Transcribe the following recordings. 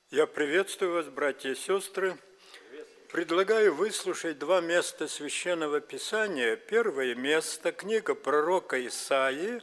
Я приветствую вас, братья и сестры. Предлагаю выслушать два места Священного Писания. Первое место – книга пророка Исаии,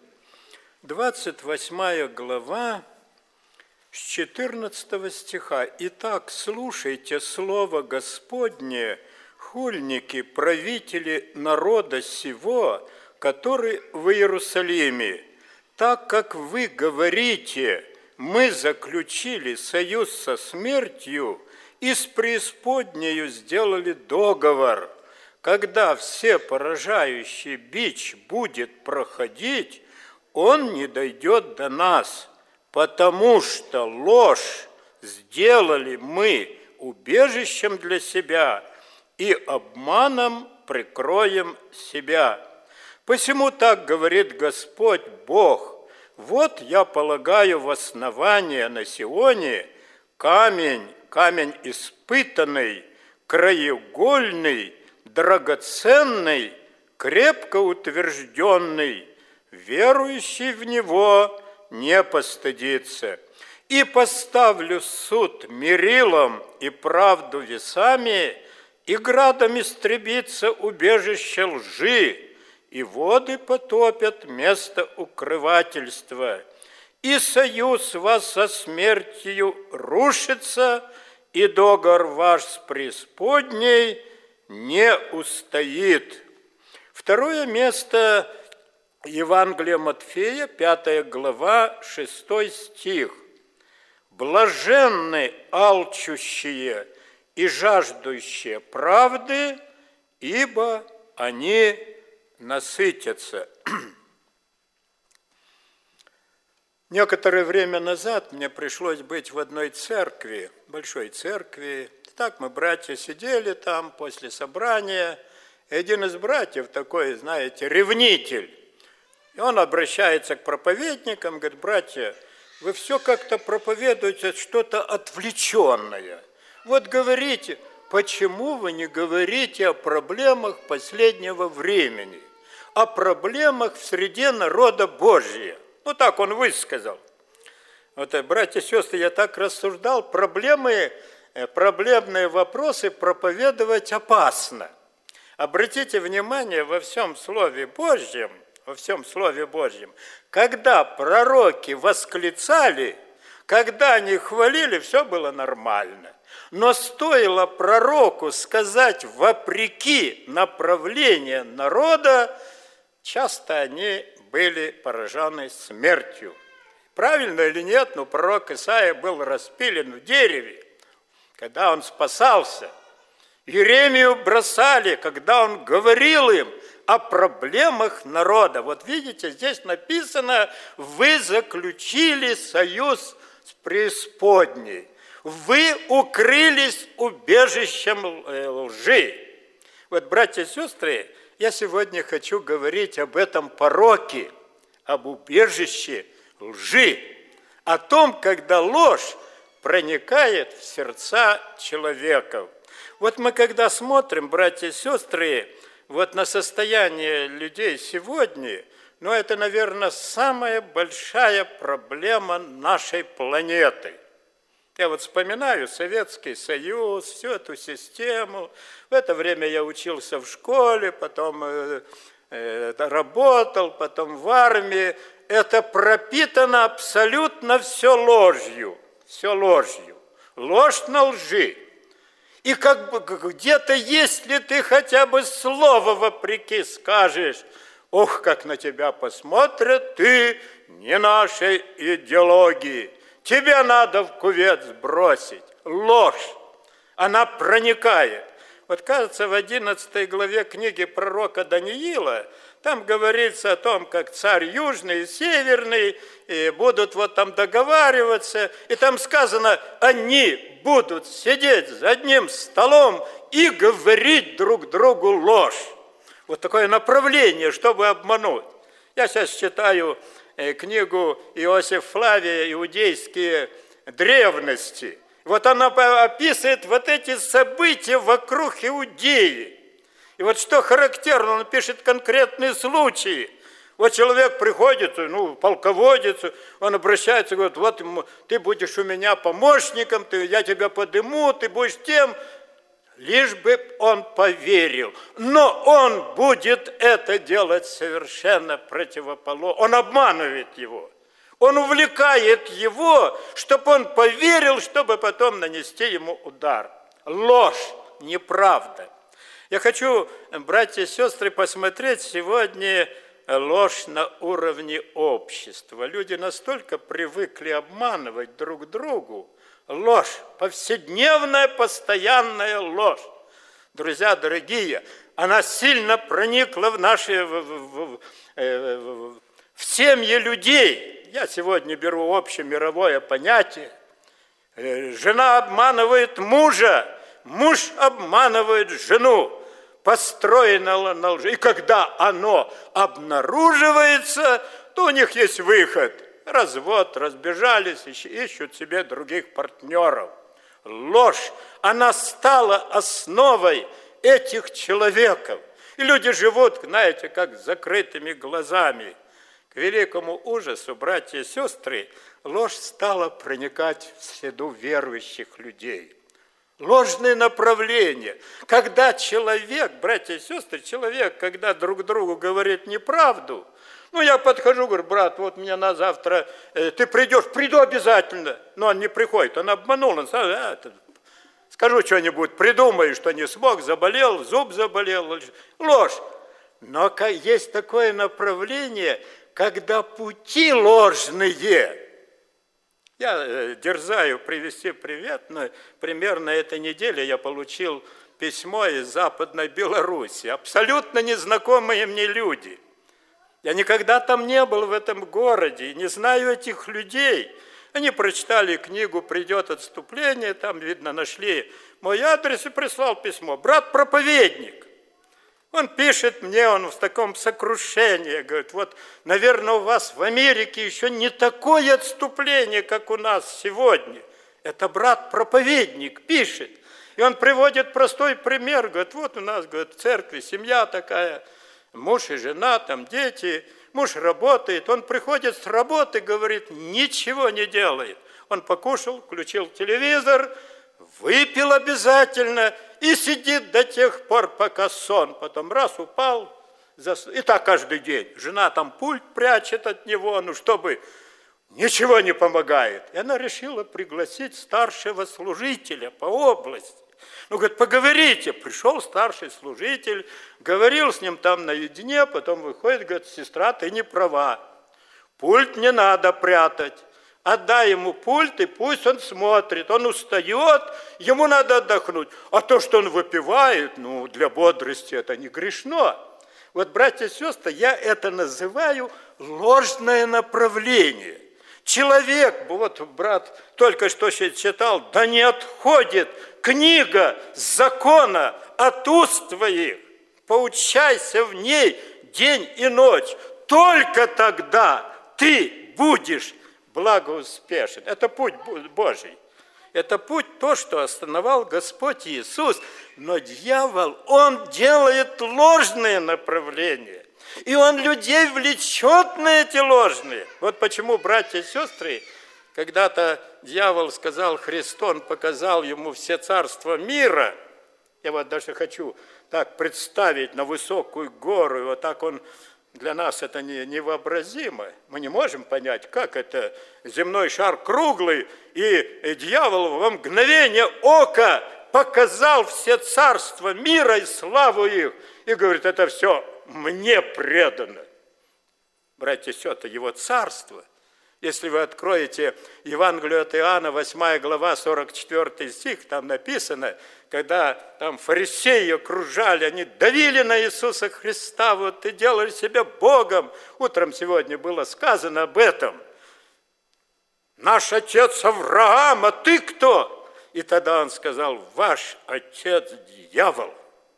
28 глава, с 14 стиха. «Итак, слушайте слово Господне, хульники, правители народа сего, который в Иерусалиме, так как вы говорите: мы заключили союз со смертью и с преисподнею сделали договор. Когда все поражающий бич будет проходить, он не дойдет до нас, потому что ложь сделали мы убежищем для себя и обманом прикроем себя. Посему так говорит Господь Бог: вот я полагаю в основание на Сионе камень испытанный, краеугольный, драгоценный, крепко утвержденный, верующий в него не постыдится. И поставлю суд мерилом и правду весами, и градом истребится убежище лжи, и воды потопят место укрывательства, и союз вас со смертью рушится, и договор ваш с преисподней не устоит». Второе место – Евангелие Матфея, 5 глава, 6 стих. «Блаженны алчущие и жаждущие правды, ибо они насытятся». Некоторое время назад мне пришлось быть в одной церкви, большой церкви. Так мы, братья, сидели там после собрания. И один из братьев такой, знаете, ревнитель. И он обращается к проповедникам, говорит: братья, вы все как-то проповедуете что-то отвлеченное. Вот говорите, почему вы не говорите о проблемах последнего времени, о проблемах в среде народа Божия? Ну, так он высказал. Вот, братья и сестры, я так рассуждал, проблемные вопросы проповедовать опасно. Обратите внимание, во всем Слове Божьем, когда пророки восклицали, когда они хвалили, все было нормально. Но стоило пророку сказать вопреки направлению народа, часто они были поражены смертью. Правильно или нет, но пророк Исаия был распилен в дереве, когда он спасался. Иеремию бросали, когда он говорил им о проблемах народа. Вот видите, здесь написано: вы заключили союз с преисподней, вы укрылись убежищем лжи. Вот, братья и сестры, я сегодня хочу говорить об этом пороке, об убежище лжи, о том, когда ложь проникает в сердца человека. Вот мы когда смотрим, братья и сестры, вот на состояние людей сегодня, ну это, наверное, самая большая проблема нашей планеты. Я вот вспоминаю Советский Союз, всю эту систему. В это время я учился в школе, потом работал, потом в армии. Это пропитано абсолютно все ложью. Ложь на лжи. И как бы где-то, если ты хотя бы слово вопреки скажешь, ох, как на тебя посмотрят, ты не нашей идеологии. Тебе надо в кювет сбросить. Ложь. Она проникает. Вот кажется, в 11 главе книги пророка Даниила там говорится о том, как царь южный и северный и будут вот там договариваться. И там сказано, они будут сидеть за одним столом и говорить друг другу ложь. Вот такое направление, чтобы обмануть. Я сейчас читаю книгу Иосифа Флавия «Иудейские древности». Вот она описывает вот эти события вокруг Иудеи. И вот что характерно, он пишет конкретные случаи. Вот человек приходит, полководец, он обращается, говорит, вот ты будешь у меня помощником, я тебя подниму, ты будешь тем, лишь бы он поверил. Но он будет это делать совершенно противоположно. Он обманывает его. Он увлекает его, чтобы он поверил, чтобы потом нанести ему удар. Ложь, неправда. Я хочу, братья и сестры, посмотреть сегодня ложь на уровне общества. Люди настолько привыкли обманывать друг другу. Ложь, повседневная, постоянная ложь. Друзья дорогие, она сильно проникла в наши, в семьи людей. Я сегодня беру общемировое понятие. Жена обманывает мужа, муж обманывает жену. Построено на лжи. И когда оно обнаруживается, то у них есть выход. Развод, разбежались, ищут себе других партнеров. Ложь, она стала основой этих человеков. И люди живут, знаете, как с закрытыми глазами. К великому ужасу, братья и сестры, ложь стала проникать в среду верующих людей. Ложные направления. Когда человек, братья и сестры, когда друг другу говорит неправду, я подхожу, говорю, брат, вот мне на завтра, ты придешь, приду обязательно. Но он не приходит, он обманул, он сразу, скажу что-нибудь, придумай, что не смог, заболел, зуб заболел, ложь. Но есть такое направление, когда пути ложные. Я дерзаю привести привет, но примерно этой неделе я получил письмо из Западной Беларуси. Абсолютно незнакомые мне люди. Я никогда там не был в этом городе, не знаю этих людей. Они прочитали книгу «Придет отступление», там, видно, нашли мой адрес и прислал письмо. Брат-проповедник. Он пишет мне, он в таком сокрушении, говорит, вот, наверное, у вас в Америке еще не такое отступление, как у нас сегодня. Это брат-проповедник пишет. И он приводит простой пример, говорит, вот у нас, говорит, в церкви семья такая, муж и жена, там дети, муж работает, он приходит с работы, говорит, ничего не делает. Он покушал, включил телевизор, выпил обязательно и сидит до тех пор, пока сон. Потом раз упал, и так каждый день. Жена там пульт прячет от него, чтобы ничего не помогает. И она решила пригласить старшего служителя по области. Говорит, поговорите. Пришел старший служитель, говорил с ним там наедине, потом выходит, говорит, сестра, ты не права. Пульт не надо прятать. Отдай ему пульт, и пусть он смотрит. Он устает, ему надо отдохнуть. А то, что он выпивает, для бодрости это не грешно. Вот, братья и сестры, я это называю ложное направление. Человек, вот брат только что читал, да не отходит книга закона от уст твоих. Поучайся в ней день и ночь. Только тогда ты будешь благоуспешен. Это путь Божий. Это путь то, что основал Господь Иисус. Но дьявол, он делает ложные направления. И он людей влечет на эти ложные. Вот почему, братья и сестры, когда-то дьявол сказал Христу, он показал ему все царства мира. Я вот даже хочу так представить на высокую гору, и вот так он. Для нас это невообразимо. Мы не можем понять, как это земной шар круглый, и дьявол во мгновение ока показал все царства мира и славу их. И говорит, это все мне предано. Братья и сестры, его царство. Если вы откроете Евангелие от Иоанна, 8 глава, 44 стих, там написано, когда там фарисеи окружали, они давили на Иисуса Христа, вот и делали себя Богом. Утром сегодня было сказано об этом. Наш отец Авраам, а ты кто? И тогда он сказал, ваш отец дьявол.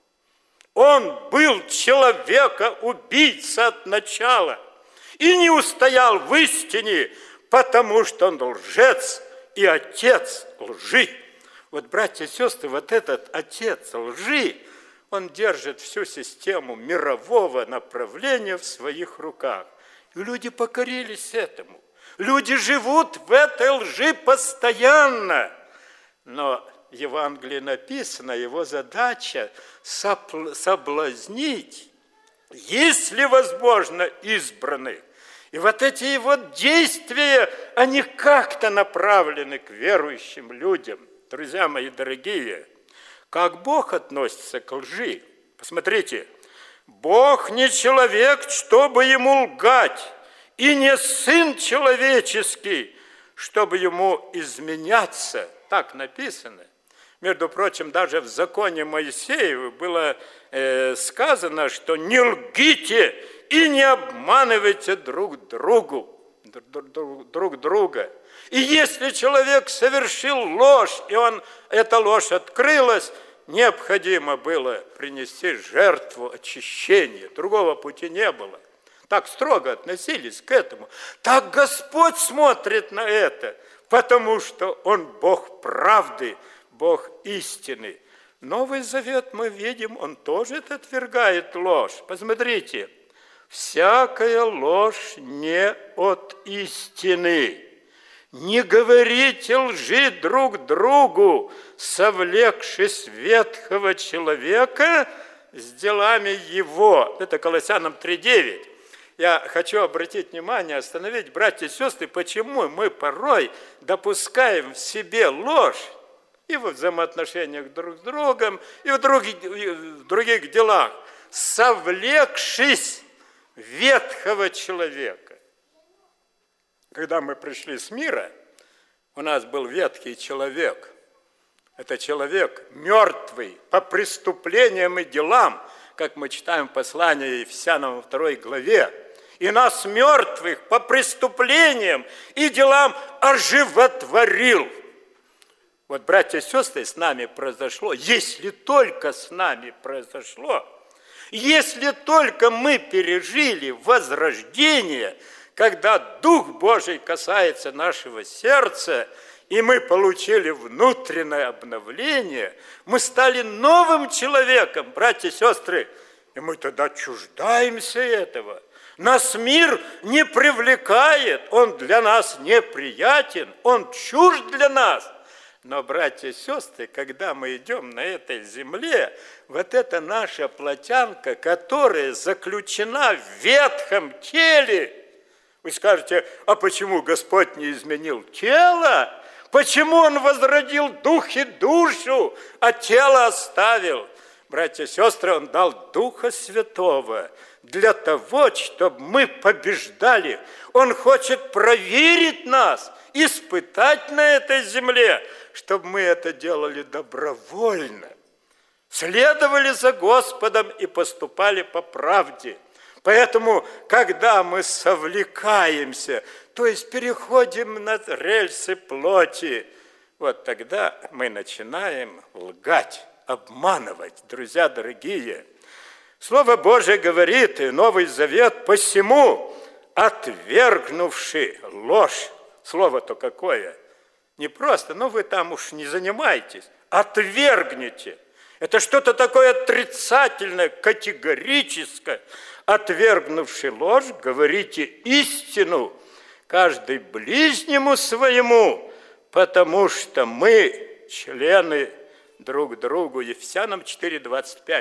Он был человека-убийца от начала. И не устоял в истине, потому что он лжец и отец лжи. Вот, братья и сестры, вот этот отец лжи, Он держит всю систему мирового направления в своих руках. И люди покорились этому. Люди живут в этой лжи постоянно. Но в Евангелии написано, его задача соблазнить, если возможно, избранных. И вот эти его действия, они как-то направлены к верующим людям. Друзья мои дорогие, как Бог относится к лжи? Посмотрите, Бог не человек, чтобы ему лгать, и не сын человеческий, чтобы ему изменяться. Так написано. Между прочим, даже в законе Моисеева было сказано, что не лгите и не обманывайте друг друга. И если человек совершил ложь, и эта ложь открылась, необходимо было принести жертву очищения. Другого пути не было. Так строго относились к этому. Так Господь смотрит на это, потому что Он Бог правды, Бог истины. Новый Завет мы видим, Он тоже отвергает ложь. Посмотрите, всякая ложь не от истины. Не говорите лжи друг другу, совлекшись ветхого человека с делами его. Это Колоссянам 3:9. Я хочу обратить внимание, остановить, братья и сестры, почему мы порой допускаем в себе ложь и во взаимоотношениях друг с другом, и в других делах, совлекшись ветхого человека. Когда мы пришли с мира, у нас был ветхий человек. Это человек мертвый по преступлениям и делам, как мы читаем в послании Ефесянам во 2 главе. И нас, мертвых, по преступлениям и делам оживотворил. Вот, братья и сестры, с нами произошло, если только с нами произошло, если только мы пережили возрождение, когда Дух Божий касается нашего сердца, и мы получили внутреннее обновление, мы стали новым человеком, братья и сестры, и мы тогда чуждаемся этого. Нас мир не привлекает, он для нас неприятен, он чужд для нас. Но, братья и сестры, когда мы идем на этой земле, вот эта наша плотянка, которая заключена в ветхом теле, вы скажете, а почему Господь не изменил тело? Почему Он возродил дух и душу, а тело оставил? Братья и сестры, Он дал Духа Святого для того, чтобы мы побеждали. Он хочет проверить нас, испытать на этой земле, чтобы мы это делали добровольно, следовали за Господом и поступали по правде. Поэтому, когда мы совлекаемся, то есть переходим на рельсы плоти, вот тогда мы начинаем лгать, обманывать, друзья дорогие. Слово Божие говорит, и Новый Завет, посему, отвергнувши ложь. Слово-то какое? Не просто, вы там уж не занимайтесь, отвергните. Это что-то такое отрицательное, категорическое. Отвергнувши ложь, говорите истину, каждый ближнему своему, потому что мы члены друг другу. Ефесянам 4:25.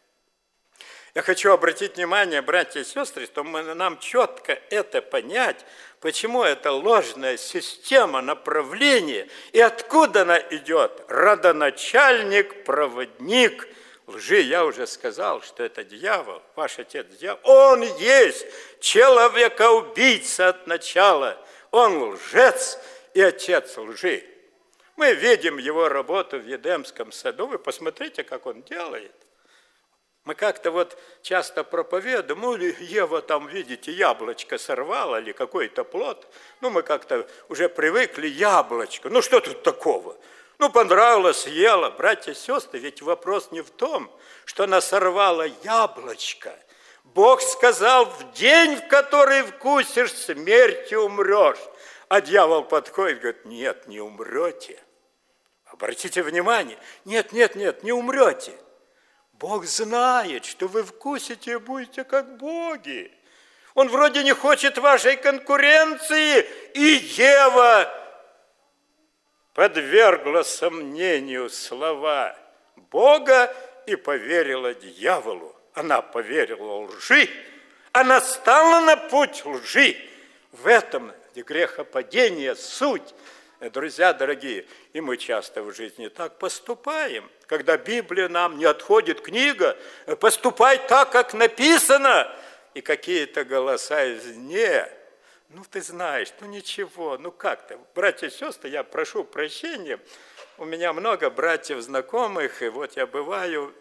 Я хочу обратить внимание, братья и сестры, что нам четко это понять, почему это ложная система направления и откуда она идет. Родоначальник, проводник лжи. Я уже сказал, что это дьявол, ваш отец дьявол. Он есть человека-убийца от начала. Он лжец и отец лжи. Мы видим его работу в Едемском саду. Вы посмотрите, как он делает. Мы как-то часто проповедуем, Ева там, видите, яблочко сорвала или какой-то плод. Мы как-то уже привыкли, яблочко. Что тут такого? Понравилось, съела. Братья и сестры, ведь вопрос не в том, что она сорвала яблочко. Бог сказал, в день, в который вкусишь, смертью умрешь. А дьявол подходит и говорит, нет, не умрете. Обратите внимание, нет, не умрете. Бог знает, что вы вкусите и будете как боги. Он вроде не хочет вашей конкуренции, и Ева подвергла сомнению слова Бога и поверила дьяволу. Она поверила лжи, она стала на путь лжи. В этом грехопадение суть. Друзья дорогие, и мы часто в жизни так поступаем. Когда Библия нам не отходит, книга, поступай так, как написано. И какие-то голоса извне. Ну, ты знаешь, ну ничего, ну как-то. Братья и сестры, я прошу прощения. У меня много братьев знакомых, и вот я бываю,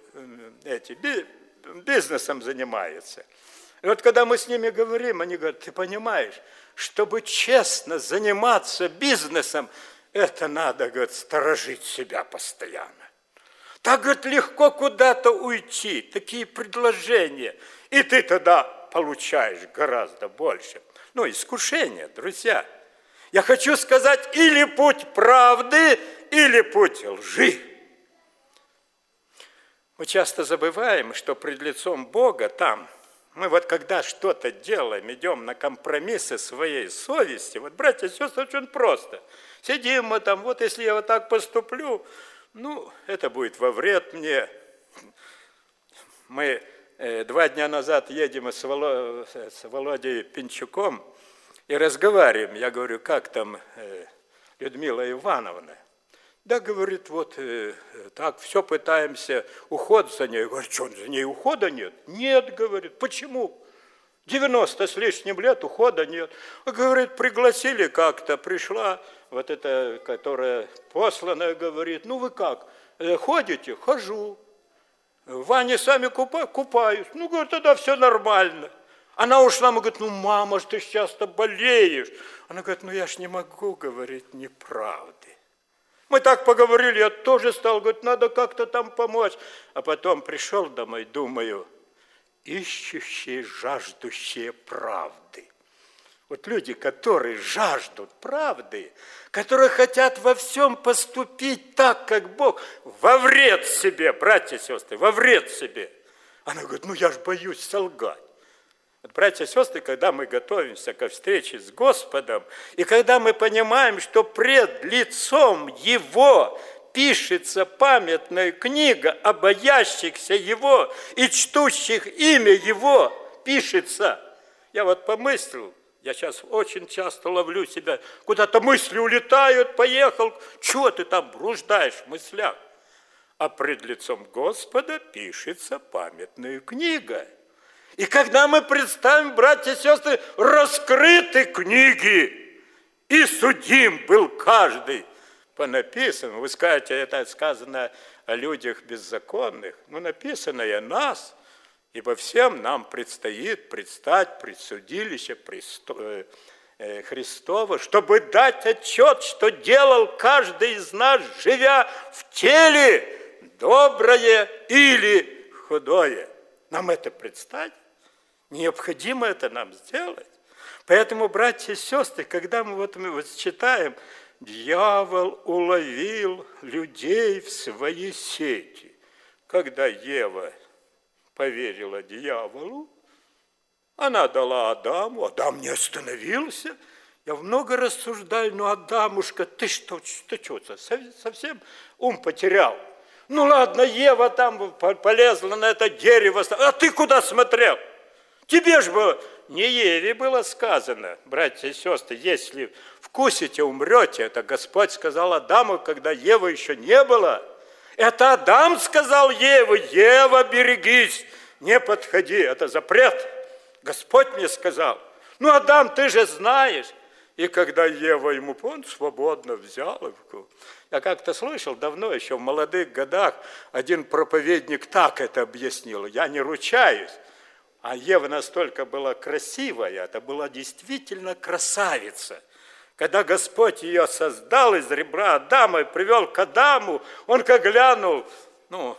бизнесом занимаются. И вот когда мы с ними говорим, они говорят, ты понимаешь, чтобы честно заниматься бизнесом, это надо, говорит, сторожить себя постоянно. Так, говорит, легко куда-то уйти, такие предложения, и ты тогда получаешь гораздо больше. Ну, искушение, друзья. Я хочу сказать, или путь правды, или путь лжи. Мы часто забываем, что пред лицом Бога там, мы вот когда что-то делаем, идем на компромиссы своей совести, вот, братья и сестры, очень просто. Сидим мы там, вот если я вот так поступлю, ну, это будет во вред мне. Мы 2 дня назад едем с Володей Пинчуком и разговариваем. Я говорю, как там Людмила Ивановна? Да, говорит, вот так, все пытаемся, уход за ней. Я говорю, что, за ней ухода нет? Нет, говорит, почему? 90 с лишним лет, ухода нет. Говорит, пригласили как-то, пришла вот эта, которая посланная, говорит, ну вы как, ходите? Хожу. В ванне сами купаюсь. Ну, говорит, тогда все нормально. Она ушла, мы говорит, ну, мама, ты часто болеешь. Она говорит, ну, я ж не могу говорить неправды. Мы так поговорили, я тоже стал, говорит, надо как-то там помочь. А потом пришел домой, думаю, ищущие, жаждущие правды. Вот люди, которые жаждут правды, которые хотят во всем поступить так, как Бог, во вред себе, братья и сестры, во вред себе. Она говорит, ну я ж боюсь солгать. Вот, братья и сестры, когда мы готовимся ко встрече с Господом, и когда мы понимаем, что пред лицом Его пишется памятная книга о боящихся Его и чтущих имя Его, пишется. Я вот помыслил, я сейчас очень часто ловлю себя, куда-то мысли улетают, поехал, чего ты там блуждаешь в мыслях? А пред лицом Господа пишется памятная книга. И когда мы представим, братья и сестры, раскрыты книги, и судим был каждый по написанному. Вы скажете, это сказано о людях беззаконных, но написано и о нас, ибо всем нам предстоит предстать пред судилище Христово, чтобы дать отчет, что делал каждый из нас, живя в теле, доброе или худое. Нам это представить? Необходимо это нам сделать. Поэтому, братья и сестры, когда мы вот читаем, дьявол уловил людей в свои сети. Когда Ева поверила дьяволу, она дала Адаму, Адам не остановился. Я много рассуждаю, ну, Адамушка, ты что, совсем ум потерял? Ну, ладно, Ева там полезла на это дерево, а ты куда смотрел? Тебе же было, не Еве было сказано, братья и сестры, если вкусите, умрете. Это Господь сказал Адаму, когда Евы еще не было. Это Адам сказал Еве, Ева, берегись, не подходи, это запрет. Господь мне сказал. Ну, Адам, ты же знаешь. И когда Ева ему, он свободно взял его. Я как-то слышал давно, еще в молодых годах, один проповедник так это объяснил. Я не ручаюсь. А Ева настолько была красивая, это была действительно красавица. Когда Господь ее создал из ребра Адама и привел к Адаму, он как глянул, ну,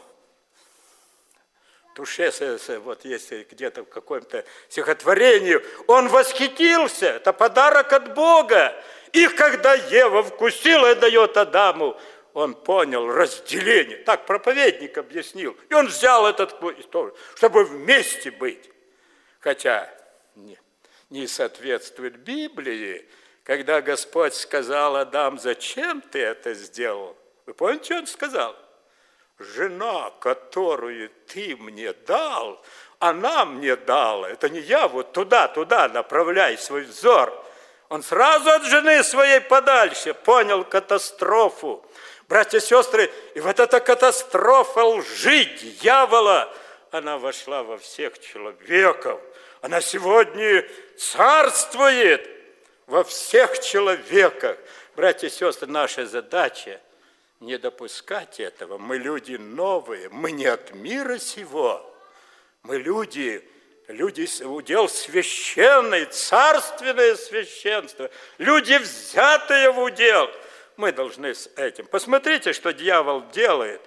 в душе, вот если где-то в каком-то стихотворении, он восхитился, это подарок от Бога. И когда Ева вкусила и дает Адаму, он понял разделение. Так проповедник объяснил. И он взял этот историю, чтобы вместе быть. Хотя не соответствует Библии, когда Господь сказал: Адам, зачем ты это сделал? Вы помните, что он сказал? Жена, которую ты мне дал, она мне дала. Это не я, вот туда направляй свой взор. Он сразу от жены своей подальше понял катастрофу. Братья и сестры, и вот эта катастрофа лжи, дьявола, она вошла во всех человеков. Она сегодня царствует во всех человеках. Братья и сестры, наша задача не допускать этого. Мы люди новые, мы не от мира сего. Мы люди удел священный, царственное священство, люди, взятые в удел. Мы должны с этим. Посмотрите, что дьявол делает.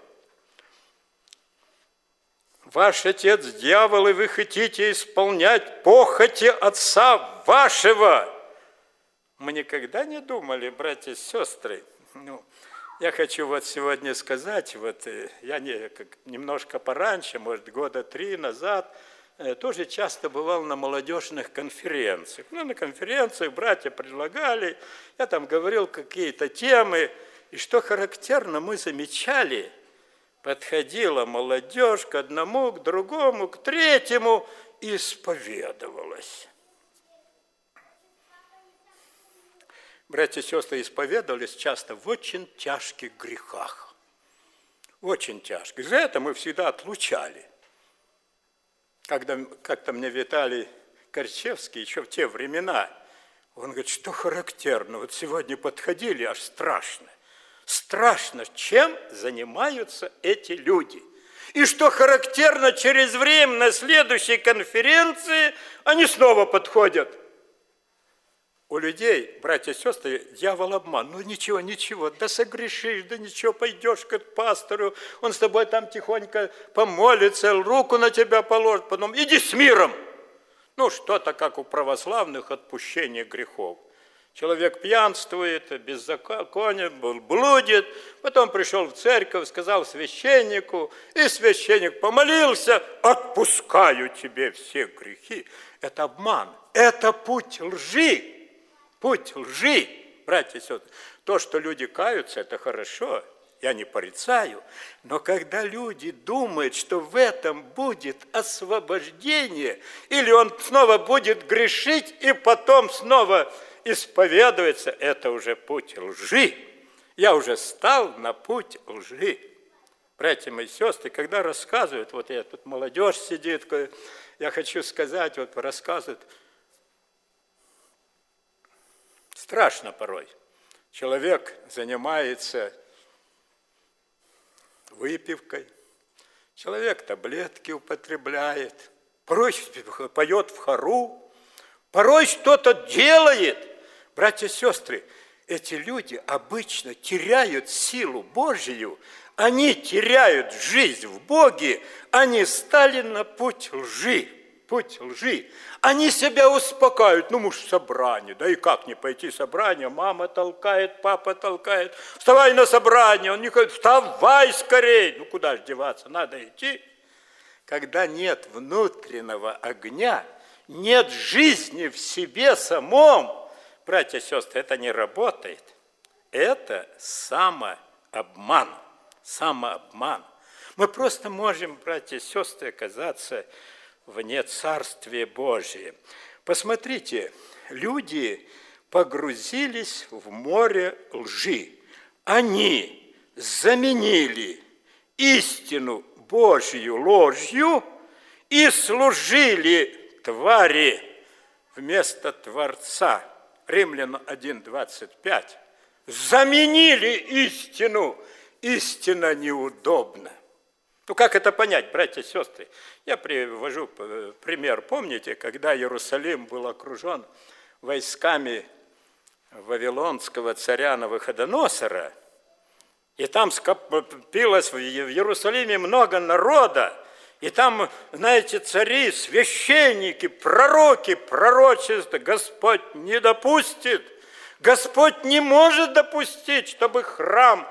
Ваш отец дьявол, и вы хотите исполнять похоти отца вашего. Мы никогда не думали, братья и сестры. Я хочу вот сегодня сказать, я немножко пораньше, может, 3 года назад, тоже часто бывал на молодежных конференциях. На конференциях братья предлагали, я там говорил какие-то темы, и что характерно, мы замечали, подходила молодежь к одному, к другому, к третьему и исповедовалась. Братья и сестры исповедовались часто в очень тяжких грехах. Очень тяжких. За это мы всегда отлучали. Как-то мне Виталий Корчевский еще в те времена, он говорит, что характерно, вот сегодня подходили, аж страшно. Страшно, чем занимаются эти люди. И что характерно, через время на следующей конференции они снова подходят. У людей, братья и сестры, дьявол обман. Ничего, да согрешишь, да ничего, пойдешь к пастору, он с тобой там тихонько помолится, руку на тебя положит, потом иди с миром. Что-то как у православных отпущение грехов. Человек пьянствует, беззаконие, блудит, потом пришел в церковь, сказал священнику, и священник помолился, отпускаю тебе все грехи. Это обман, это путь лжи. Путь лжи, братья и сестры. То, что люди каются, это хорошо, я не порицаю. Но когда люди думают, что в этом будет освобождение, или он снова будет грешить и потом снова исповедуется, это уже путь лжи. Я уже стал на путь лжи. Братья мои сестры, когда рассказывают, вот я тут молодежь сидит, я хочу сказать, вот рассказывают, страшно порой. Человек занимается выпивкой, человек таблетки употребляет, порой поет в хору, порой что-то делает. Братья и сестры, эти люди обычно теряют силу Божию, они теряют жизнь в Боге, они стали на путь лжи. Путь лжи. Они себя успокаивают. Может, собрание. Да и как не пойти в собрание? Мама толкает, папа толкает. Вставай на собрание. Он не говорит, вставай скорей. Куда же деваться? Надо идти. Когда нет внутреннего огня, нет жизни в себе самом, братья и сестры, это не работает. Это самообман. Самообман. Мы просто можем, братья и сестры, оказаться вне Царствия Божия. Посмотрите, люди погрузились в море лжи. Они заменили истину Божью ложью и служили твари вместо Творца. Римлянам 1:25. Заменили истину. Истина неудобна. Как это понять, братья и сестры? Я привожу пример. Помните, когда Иерусалим был окружен войсками вавилонского царя Навуходоносора, и там скопилось в Иерусалиме много народа, и там, знаете, цари, священники, пророки, пророчества, Господь не допустит, Господь не может допустить, чтобы храм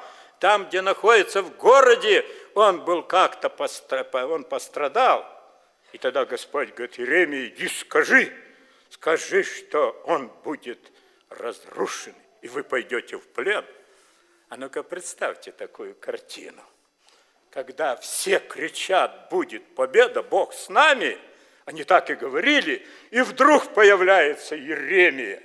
там, где находится в городе, он был как-то пострадал. И тогда Господь говорит: Иеремия, иди скажи, что он будет разрушен, и вы пойдете в плен. А ну-ка представьте такую картину. Когда все кричат: будет победа, Бог с нами, они так и говорили, и вдруг появляется Иеремия.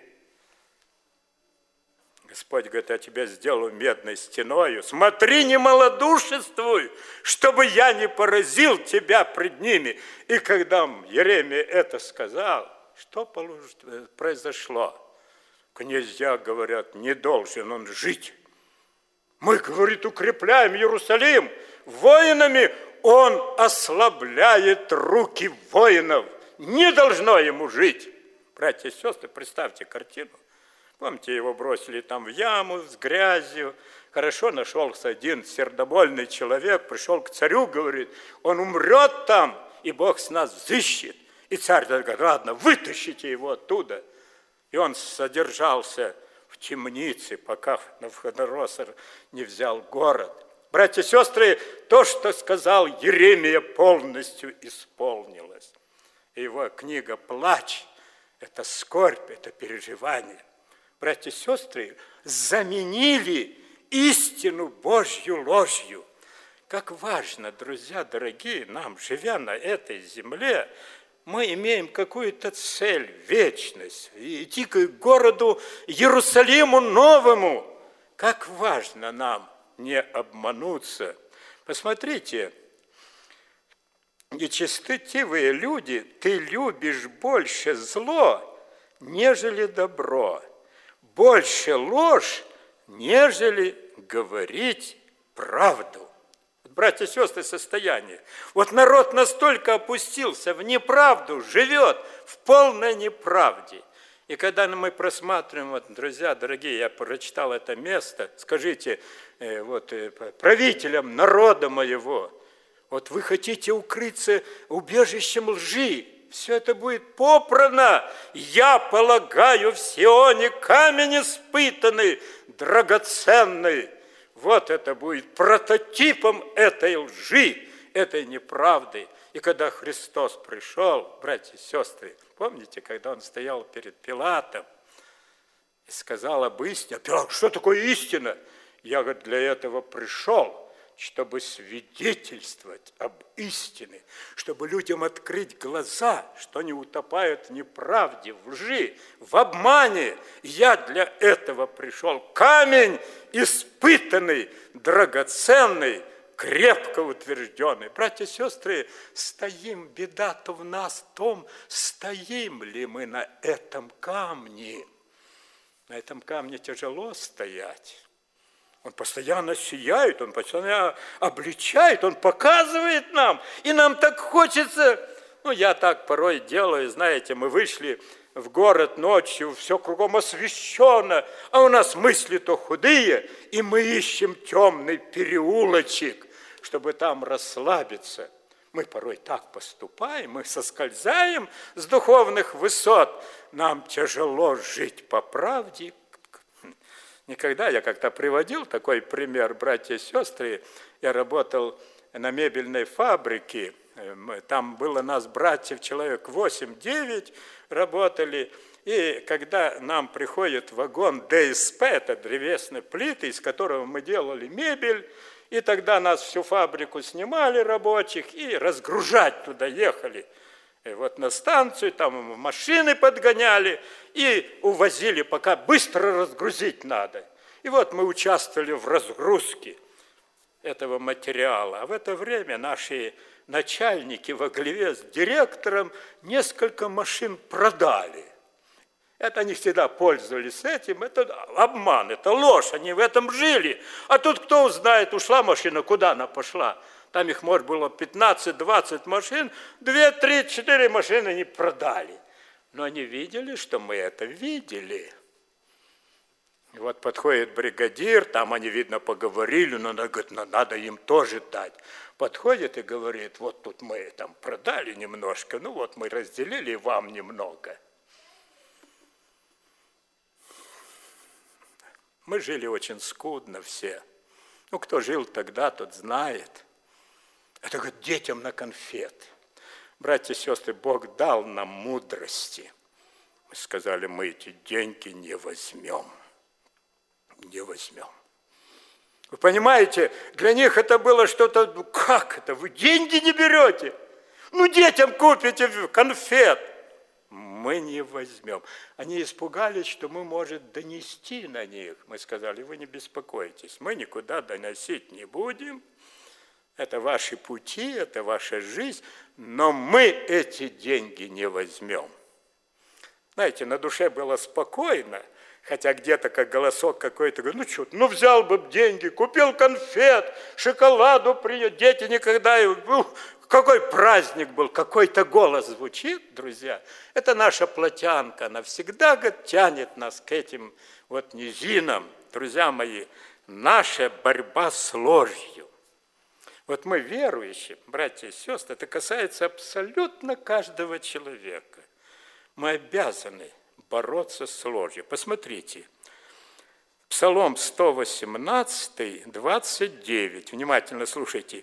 Господь говорит: я тебя сделаю медной стеною, смотри, не малодушествуй, чтобы я не поразил тебя пред ними. И когда Иеремия это сказал, что произошло? Князья говорят: не должен он жить. Мы, говорит, укрепляем Иерусалим воинами, он ослабляет руки воинов. Не должно ему жить. Братья и сестры, представьте картину. Помните, его бросили там в яму с грязью. Хорошо нашелся один сердобольный человек, пришел к царю, говорит: он умрет там, и Бог с нас взыщет. И царь говорит: ладно, вытащите его оттуда. И он содержался в темнице, пока Навуходоносор не взял город. Братья и сестры, то, что сказал Иеремия, полностью исполнилось. Его книга «Плач» – это скорбь, это переживание. Братья и сестры, заменили истину Божью ложью. Как важно, друзья дорогие, нам, живя на этой земле, мы имеем какую-то цель, вечность, идти к городу Иерусалиму новому. Как важно нам не обмануться. Посмотрите, нечестивые люди, ты любишь больше зло, нежели добро, больше ложь, нежели говорить правду. Братья и сестры, состояние. Вот народ настолько опустился в неправду, живет в полной неправде. И когда мы просматриваем, вот, друзья дорогие, я прочитал это место, скажите, правителям народа моего, вот вы хотите укрыться убежищем лжи, все это будет попрано. Я полагаю в Сионе камень испытанный, драгоценный. Вот это будет прототипом этой лжи, этой неправды. И когда Христос пришел, братья и сестры, помните, когда он стоял перед Пилатом и сказал об истине: Пилат, что такое истина? Я, говорит, для этого пришел, чтобы свидетельствовать об истине, чтобы людям открыть глаза, что они утопают в неправде, в лжи, в обмане. Я для этого пришел. Камень испытанный, драгоценный, крепко утвержденный. Братья и сестры, стоим, беда-то в нас в том, стоим ли мы на этом камне. На этом камне тяжело стоять. Он постоянно сияет, он постоянно обличает, он показывает нам. И нам так хочется, я так порой делаю, знаете, мы вышли в город ночью, все кругом освещено, а у нас мысли-то худые, и мы ищем темный переулочек, чтобы там расслабиться. Мы порой так поступаем, мы соскользаем с духовных высот. Нам тяжело жить по правде. Никогда, я как-то приводил такой пример, братья и сестры, я работал на мебельной фабрике, там было нас братьев человек 8-9 работали, и когда нам приходит вагон ДСП, это древесные плиты, из которого мы делали мебель, и тогда нас всю фабрику снимали рабочих и разгружать туда ехали. И вот на станцию, там машины подгоняли и увозили, пока быстро разгрузить надо. И вот мы участвовали в разгрузке этого материала. А в это время наши начальники во главе с директором несколько машин продали. Это они всегда пользовались этим, это обман, это ложь, они в этом жили. А тут кто узнает, ушла машина, куда она пошла? Там их, может, было 15-20 машин, 2, 3, 4 машины они продали. Но они видели, что мы это видели. И вот подходит бригадир, там они, видно, поговорили, но она говорит, надо им тоже дать. Подходит и говорит, вот тут мы там продали немножко, вот мы разделили вам немного. Мы жили очень скудно все. Ну, кто жил тогда, тот знает. Это, говорит, детям на конфеты. Братья и сестры, Бог дал нам мудрости. Мы сказали, мы эти деньги не возьмем. Не возьмем. Вы понимаете, для них это было что-то, ну как это, вы деньги не берете? Ну, детям купите конфет. Мы не возьмем. Они испугались, что мы, может, донести на них. Мы сказали, вы не беспокойтесь, мы никуда доносить не будем. Это ваши пути, это ваша жизнь, но мы эти деньги не возьмем. Знаете, на душе было спокойно, хотя где-то как голосок какой-то, говорит, ну что, ну взял бы деньги, купил конфет, шоколаду принес, дети никогда, какой праздник был, какой-то голос звучит, друзья. Это наша плотянка, она всегда, говорит, тянет нас к этим вот низинам. Друзья мои, наша борьба с ложью. Вот мы верующие, братья и сестры, это касается абсолютно каждого человека. Мы обязаны бороться с ложью. Посмотрите, Псалом 118, 29, внимательно слушайте.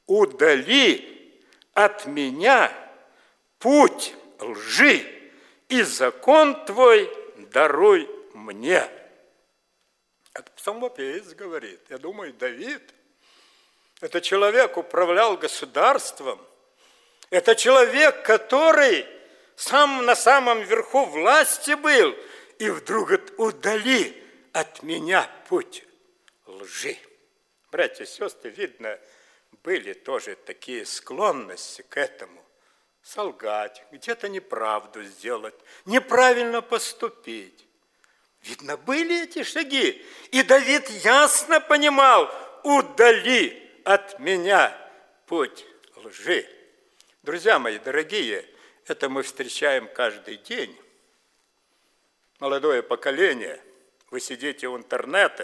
«Удали от меня путь лжи, и закон твой даруй мне». Это псалмопевец говорит, я думаю, Давид. Это человек управлял государством. Это человек, который сам на самом верху власти был. И вдруг говорит, удали от меня путь лжи. Братья и сестры, видно, были тоже такие склонности к этому. Солгать, где-то неправду сделать, неправильно поступить. Видно, были эти шаги. И Давид ясно понимал, удали от меня путь лжи. Друзья мои дорогие, это мы встречаем каждый день. Молодое поколение, вы сидите в интернете,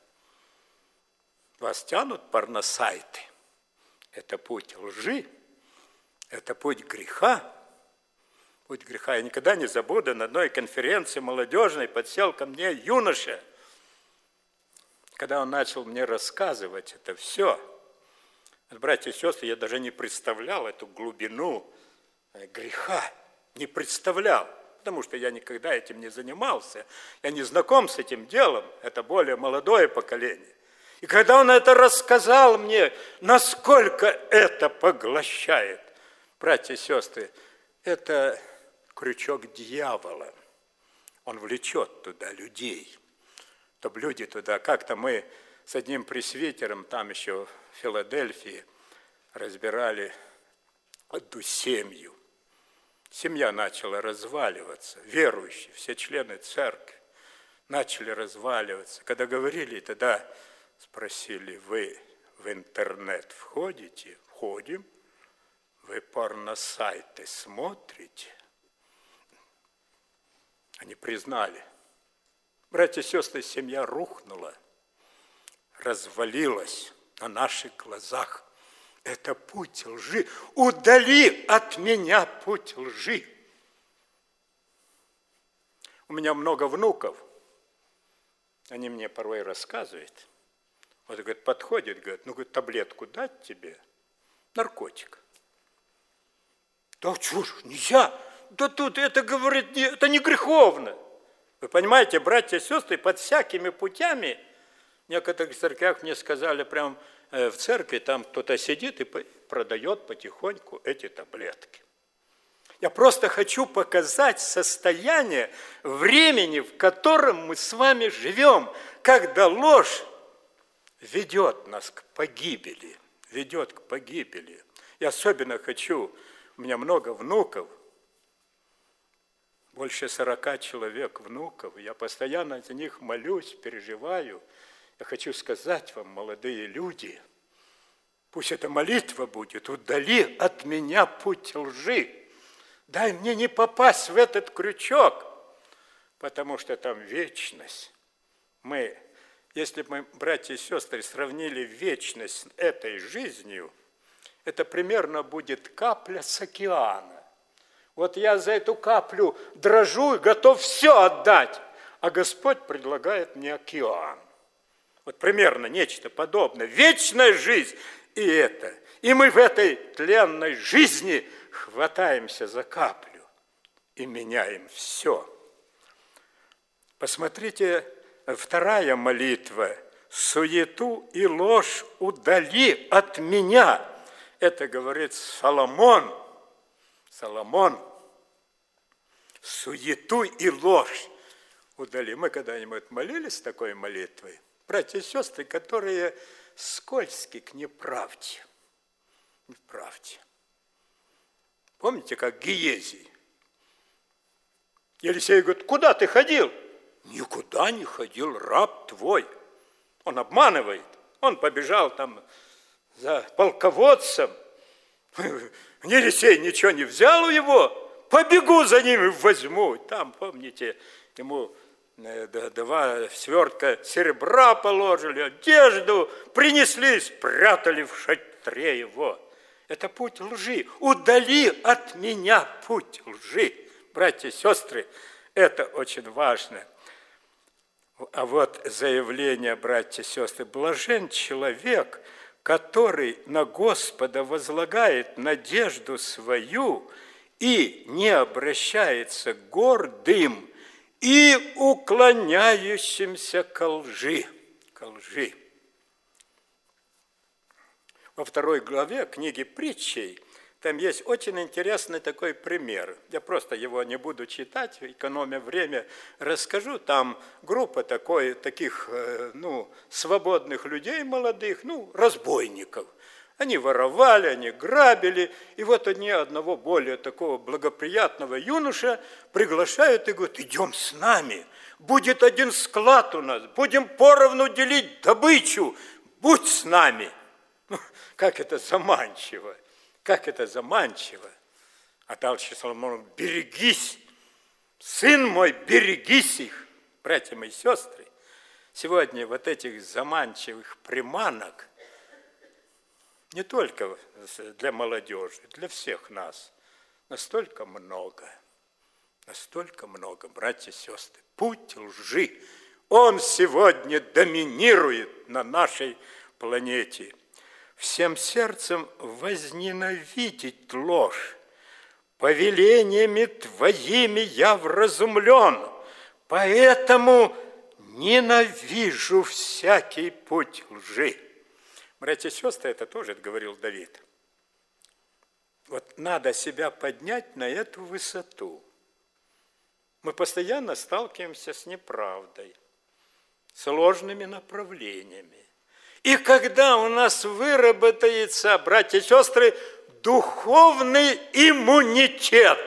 вас тянут порносайты. Это путь лжи, это путь греха. Путь греха. Я никогда не забуду, на одной конференции молодежной подсел ко мне юноша. Когда он начал мне рассказывать это все, братья и сестры, я даже не представлял эту глубину греха, не представлял, потому что я никогда этим не занимался, я не знаком с этим делом, это более молодое поколение. И когда он это рассказал мне, насколько это поглощает, братья и сестры, это крючок дьявола, он влечет туда людей, чтобы люди туда, как-то мы с одним пресвитером там еще в Филадельфии разбирали одну семью. Семья начала разваливаться, верующие, все члены церкви начали разваливаться. Когда говорили, тогда спросили, вы в интернет входите? Входим. Вы порносайты смотрите? Они признали. Братья и сестры, семья рухнула, развалилась на наших глазах. Это путь лжи. Удали от меня путь лжи. У меня много внуков. Они мне порой рассказывают. Вот, говорит, подходит, говорит, ну, говорит, таблетку дать тебе? Наркотик. Да чушь, нельзя. Да тут это, говорит, это не греховно. Вы понимаете, братья и сестры, под всякими путями, в некоторых церквях мне сказали, прям в церкви там кто-то сидит и продает потихоньку эти таблетки. Я просто хочу показать состояние времени, в котором мы с вами живем, когда ложь ведет нас к погибели, ведет к погибели. И особенно хочу, у меня много внуков, больше 40 человек внуков, я постоянно за них молюсь, переживаю. Я хочу сказать вам, молодые люди, пусть эта молитва будет, удали от меня путь лжи. Дай мне не попасть в этот крючок, потому что там вечность. Если бы мы, братья и сестры, сравнили вечность с этой жизнью, это примерно будет капля с океана. Вот я за эту каплю дрожу и готов все отдать, а Господь предлагает мне океан. Вот примерно нечто подобное. Вечная жизнь и это. И мы в этой тленной жизни хватаемся за каплю и меняем все. Посмотрите, вторая молитва. «Суету и ложь удали от меня». Это говорит Соломон. Соломон. Суету и ложь удали. Мы когда-нибудь молились такой молитвой? Братья и сестры, которые скользки к неправде. Неправде. Помните, как Гиезий? Елисей говорит, куда ты ходил? Никуда не ходил, раб твой. Он обманывает. Он побежал там за полководцем. Елисей ничего не взял у его. Побегу за ним и возьму. Там, помните, ему 2 свертка серебра положили, одежду принесли, спрятали в шатре его. Это путь лжи. Удали от меня путь лжи. Братья и сестры, это очень важно. А вот заявление, братья и сестры, блажен человек, который на Господа возлагает надежду свою и не обращается к гордым и уклоняющимся ко лжи. Ко лжи. Во 2 главе книги Притчей там есть очень интересный такой пример. Я просто его не буду читать, экономя время, расскажу. Там группа таких свободных людей молодых, разбойников. Они воровали, они грабили. И вот они одного более такого благоприятного юноша приглашают и говорят, идем с нами. Будет один склад у нас, будем поровну делить добычу. Будь с нами. Как это заманчиво. Как это заманчиво. А дальше Соломон, берегись, сын мой, берегись их, братья мои сестры. Сегодня вот этих заманчивых приманок, не только для молодежи, для всех нас, настолько много, братья и сестры. Путь лжи, он сегодня доминирует на нашей планете. Всем сердцем возненавидеть ложь. Повелениями твоими я вразумлен, поэтому ненавижу всякий путь лжи. Братья и сестры, это тоже говорил Давид. Вот надо себя поднять на эту высоту. Мы постоянно сталкиваемся с неправдой, с ложными направлениями. И когда у нас выработается, братья и сестры, духовный иммунитет,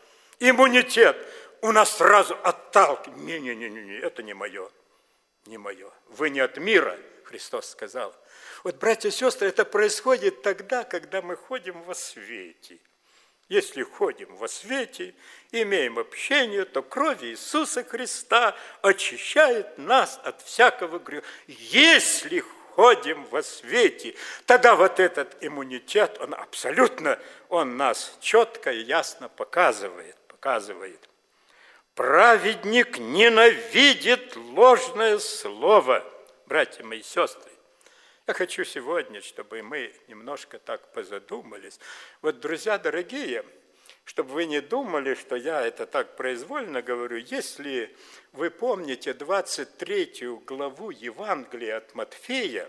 у нас сразу отталкивает. Не, это не мое. Вы не от мира, Христос сказал. Вот, братья и сестры, это происходит тогда, когда мы ходим во свете. Если ходим во свете, имеем общение, то кровь Иисуса Христа очищает нас от всякого греха. Если ходим во свете, тогда вот этот иммунитет, он нас четко и ясно показывает. Праведник ненавидит ложное слово, братья мои сестры. Я хочу сегодня, чтобы мы немножко так позадумались. Вот, друзья дорогие, чтобы вы не думали, что я это так произвольно говорю, если вы помните 23 главу Евангелия от Матфея,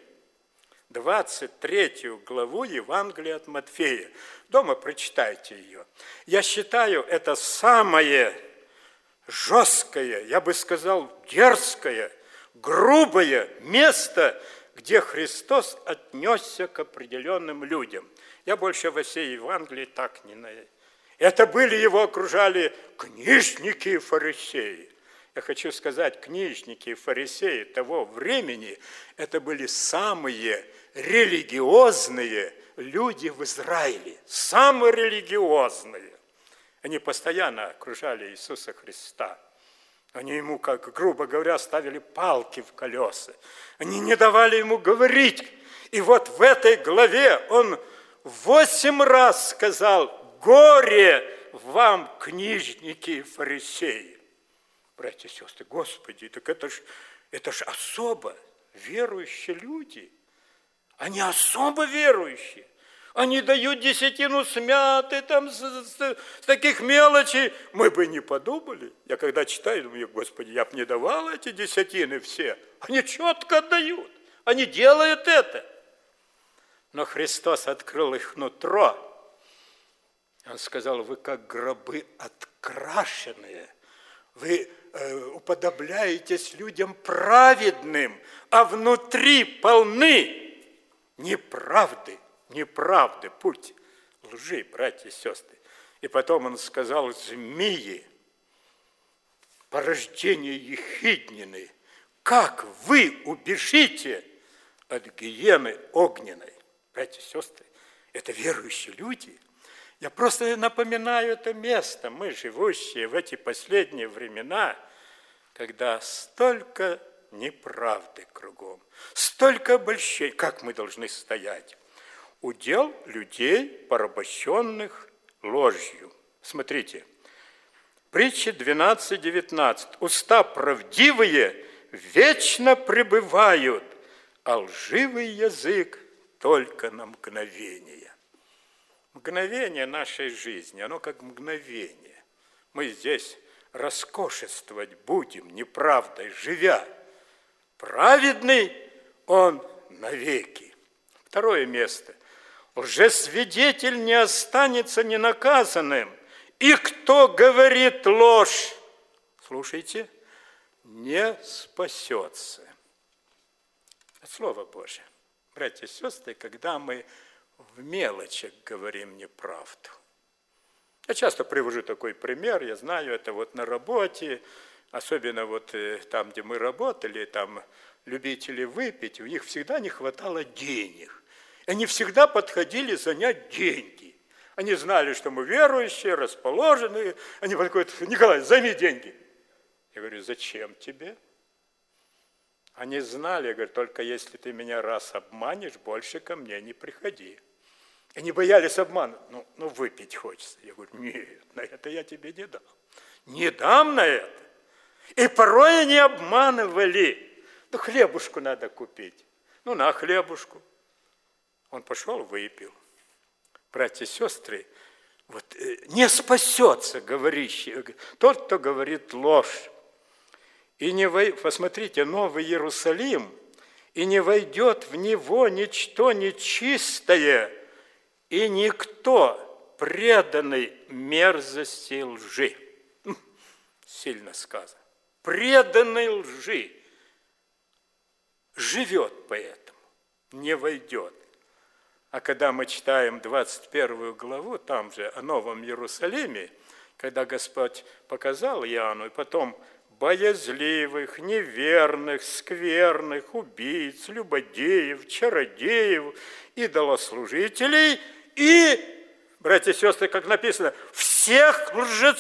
23 главу Евангелия от Матфея, дома прочитайте ее. Я считаю, это самое жесткое, я бы сказал, дерзкое, грубое место, где Христос отнесся к определенным людям. Я больше во всей Евангелии так не знаю. Это его окружали книжники и фарисеи. Я хочу сказать, книжники и фарисеи того времени, это были самые религиозные люди в Израиле. Самые религиозные. Они постоянно окружали Иисуса Христа. Они ему, как грубо говоря, ставили палки в колеса. Они не давали ему говорить. И вот в этой главе он 8 раз сказал: «Горе вам, книжники и фарисеи». Братья и сестры, Господи, так это ж особо. верующие люди, они особо верующие. Они дают десятину с мяты, там, с таких мелочей. Мы бы не подумали. Я когда читаю, думаю, Господи, я бы не давал эти десятины все. Они четко отдают. Они делают это. Но Христос открыл их нутро. Он сказал, вы как гробы открашенные. Вы уподобляетесь людям праведным, а внутри полны неправды. Неправды, путь лжи, братья и сестры. И потом он сказал, змеи, порождение ехиднины, как вы убежите от гиены огненной? Братья и сестры, это верующие люди. Я просто напоминаю это место. Мы, живущие в эти последние времена, когда столько неправды кругом, столько обольщений, как мы должны стоять? Удел людей, порабощенных ложью. Смотрите, притча 12:19. Уста правдивые вечно пребывают, а лживый язык только на мгновение. Мгновение нашей жизни, оно как мгновение. Мы здесь роскошествовать будем неправдой, живя. Праведный он навеки. Второе место. Лжесвидетель не останется ненаказанным, и кто говорит ложь, слушайте, не спасется. Это Слово Божие. Братья и сестры, когда мы в мелочах говорим неправду. Я часто привожу такой пример, я знаю, это вот на работе, особенно вот там, где мы работали, там любители выпить, у них всегда не хватало денег. Они всегда подходили занять деньги. Они знали, что мы верующие, расположенные. Они подходят, Николай, займи деньги. Я говорю, зачем тебе? Они знали, я говорю, только если ты меня раз обманешь, больше ко мне не приходи. Они боялись обмана. Ну, выпить хочется. Я говорю, нет, на это я тебе не дам. Не дам на это. И порой они обманывали. Ну, хлебушку надо купить. Ну, на хлебушку. Он пошел, выпил. Братья и сестры, вот не спасется говорящий, тот, кто говорит ложь. И не посмотрите, Новый Иерусалим, и не войдет в него ничто нечистое, и никто преданный мерзости лжи. Сильно сказано. Преданный лжи живет поэтому, не войдет. А когда мы читаем 21 главу, там же о Новом Иерусалиме, когда Господь показал Иоанну, и потом боязливых, неверных, скверных, убийц, любодеев, чародеев, идолослужителей и, братья и сестры, как написано, всех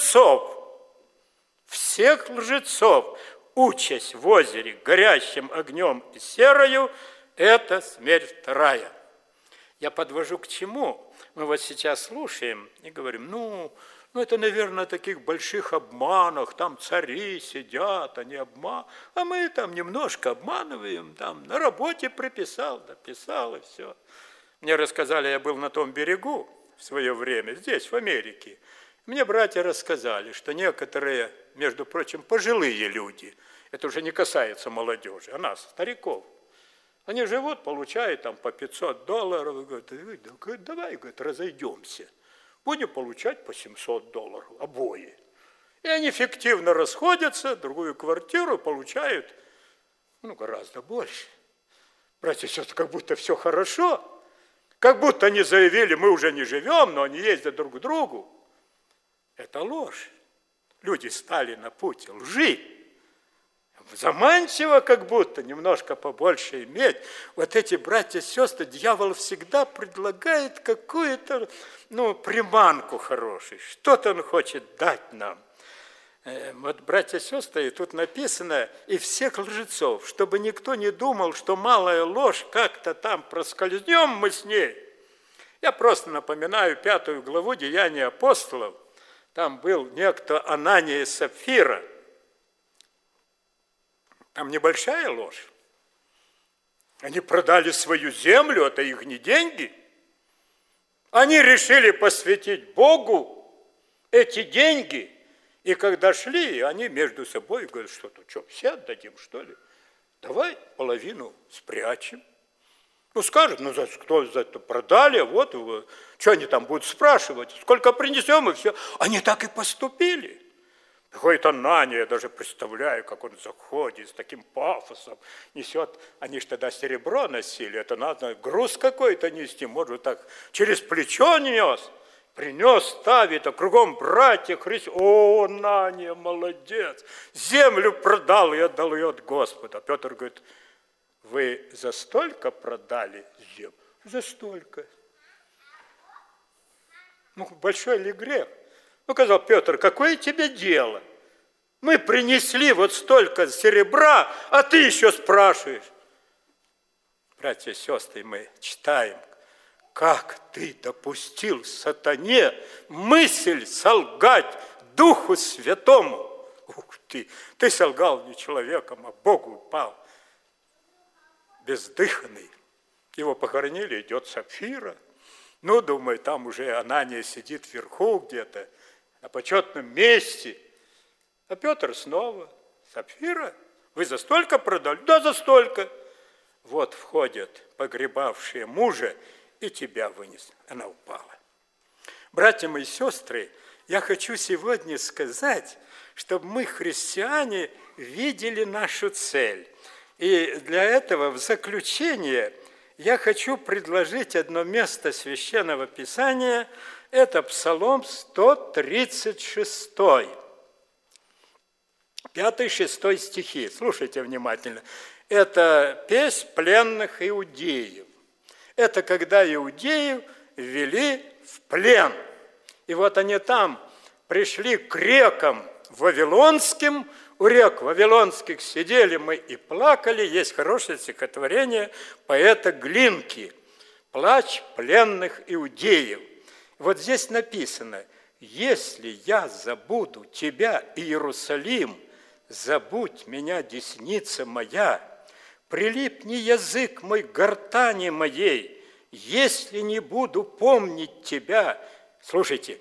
лжецов, участь в озере горящим огнем и серою, это смерть вторая. Я подвожу к чему? Мы вот сейчас слушаем и говорим, ну это, наверное, таких больших обманах, там цари сидят, они обманывают, а мы там немножко обманываем, там на работе приписал, дописал и все. Мне рассказали, я был на том берегу в свое время, здесь, в Америке. Мне братья рассказали, что некоторые, между прочим, пожилые люди, это уже не касается молодежи, а нас, стариков, они живут, получают там по $500, говорят, давай, говорят, разойдемся, будем получать по $700 обои. И они фиктивно расходятся, другую квартиру получают, гораздо больше. Братья и сестры, как будто все хорошо, как будто они заявили, мы уже не живем, но они ездят друг к другу. Это ложь. Люди стали на путь лжи. Заманчиво, как будто, немножко побольше иметь. Вот эти братья и сестры, дьявол всегда предлагает какую-то, приманку хорошую. Что-то он хочет дать нам. Вот, братья и сестры, тут написано, и всех лжецов, чтобы никто не думал, что малая ложь, как-то там проскользнем мы с ней. Я просто напоминаю 5 главу Деяний апостолов. Там был некто Анания и Сапфира. Там небольшая ложь. Они продали свою землю, это их не деньги. Они решили посвятить Богу эти деньги. И когда шли, они между собой говорят, что-то, все отдадим, что ли? Давай половину спрячем. Ну, скажут, ну, кто за это продали, вот, что они там будут спрашивать, сколько принесем, и все. Они так и поступили. Приходит Анания, я даже представляю, как он заходит с таким пафосом, несет, они же тогда серебро носили, это надо груз какой-то нести, может, так через плечо нес, принес, ставит, а кругом братья христиане. О, Анания, молодец, землю продал и отдал ее от Господа. Петр говорит, вы за столько продали землю? За столько. Ну, большой ли грех? Ну, сказал Петр, какое тебе дело? Мы принесли вот столько серебра, а ты еще спрашиваешь. Братья и сестры, мы читаем, как ты допустил сатане мысль солгать Духу Святому. Ух ты солгал не человеком, а Богу упал. Бездыханный. Его похоронили, идет Сапфира. Ну, думаю, там уже Анания сидит вверху где-то, на почетном месте. А Петр снова, Сапфира, вы за столько продали? Да, за столько. Вот входят погребавшие мужа, и тебя вынес. Она упала. Братья мои сестры, я хочу сегодня сказать, чтобы мы, христиане, видели нашу цель. И для этого в заключение я хочу предложить одно место Священного Писания. Это Псалом 136, 5-6 стихи. Слушайте внимательно. Это песнь пленных иудеев. Это когда иудеев ввели в плен. И вот они там пришли к рекам вавилонским. У рек вавилонских сидели мы и плакали. Есть хорошее стихотворение поэта Глинки. «Плач пленных иудеев». Вот здесь написано, «Если я забуду тебя, Иерусалим, забудь меня, десница моя, прилипни язык мой к гортани моей, если не буду помнить тебя». Слушайте,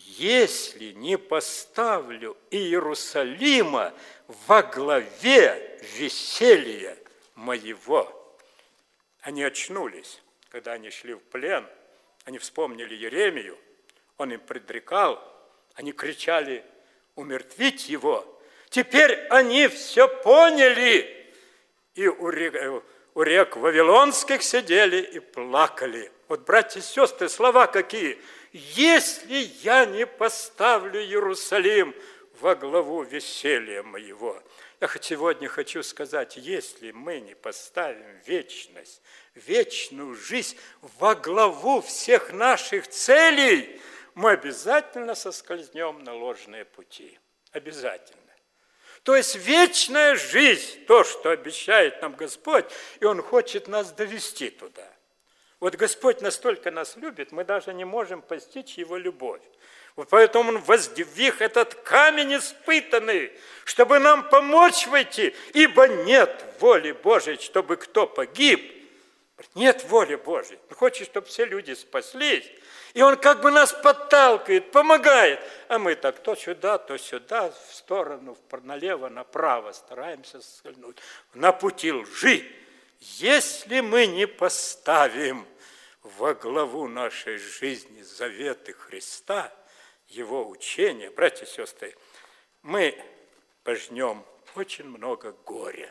«если не поставлю Иерусалима во главе веселья моего». Они очнулись, когда они шли в плен, они вспомнили Еремию, он им предрекал, они кричали умертвить его. Теперь они все поняли, и у рек вавилонских сидели и плакали. Вот, братья и сестры, слова какие. «Если я не поставлю Иерусалим во главу веселья моего». Я сегодня хочу сказать, если мы не поставим вечность, вечную жизнь во главу всех наших целей, мы обязательно соскользнем на ложные пути. Обязательно. То есть вечная жизнь, то, что обещает нам Господь, и Он хочет нас довести туда. Вот Господь настолько нас любит, мы даже не можем постичь Его любовь. Вот поэтому Он воздвиг этот камень испытанный, чтобы нам помочь войти, ибо нет воли Божией, чтобы кто погиб. Нет воли Божией. Он хочет, чтобы все люди спаслись. И Он как бы нас подталкивает, помогает. А мы так то сюда, в сторону, налево, направо стараемся скользнуть. На пути лжи. Если мы не поставим во главу нашей жизни заветы Христа, Его учения, братья и сестры, мы пожнем очень много горя.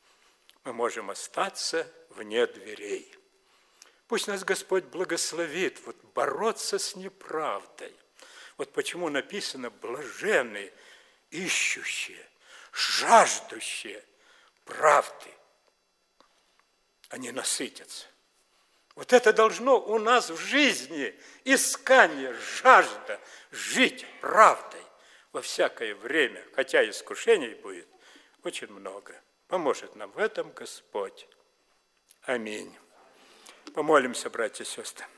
Мы можем остаться вне дверей. Пусть нас Господь благословит вот бороться с неправдой. Вот почему написано «блаженные, ищущие, жаждущие правды». Они насытятся. Вот это должно у нас в жизни искание, жажда жить правдой во всякое время, хотя искушений будет очень много. Поможет нам в этом Господь. Аминь. Помолимся, братья и сестры.